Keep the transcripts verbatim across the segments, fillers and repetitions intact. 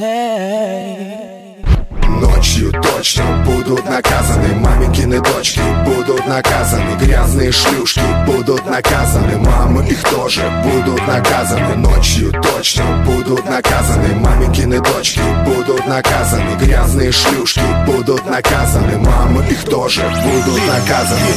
Ночью точно будут наказаны маменькины дочки, будут наказаны грязные шлюшки, будут наказаны мамы, их тоже будут наказаны. Ночью точно будут наказаны маменькины дочки, будут наказаны грязные шлюшки, будут наказаны мамы, их тоже будут наказаны.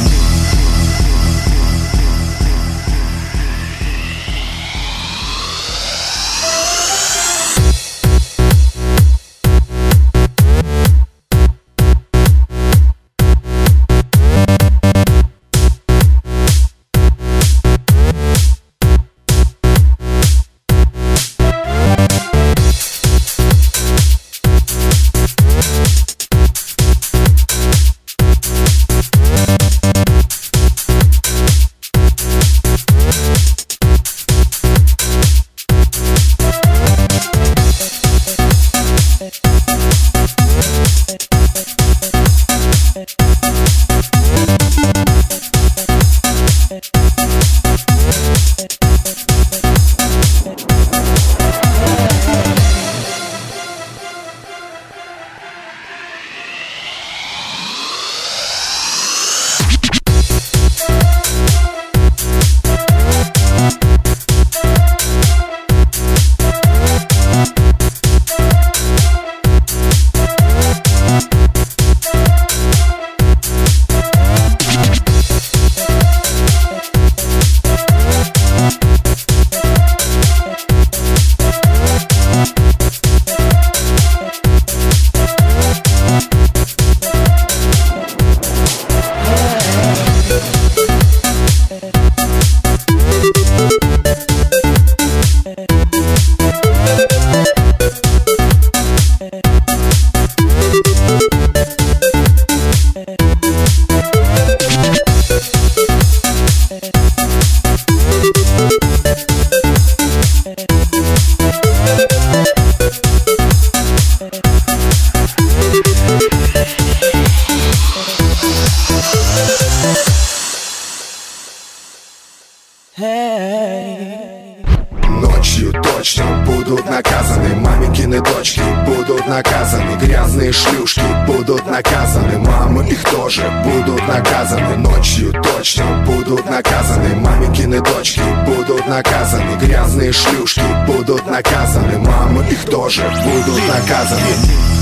Ночью точно будут наказаны маменькины дочки, будут наказаны грязные шлюшки, будут наказаны мамы, их тоже будут наказаны. Ночью точно будут наказаны маменькины дочки, будут наказаны грязные шлюшки, будут наказаны мамы, их тоже будут наказаны.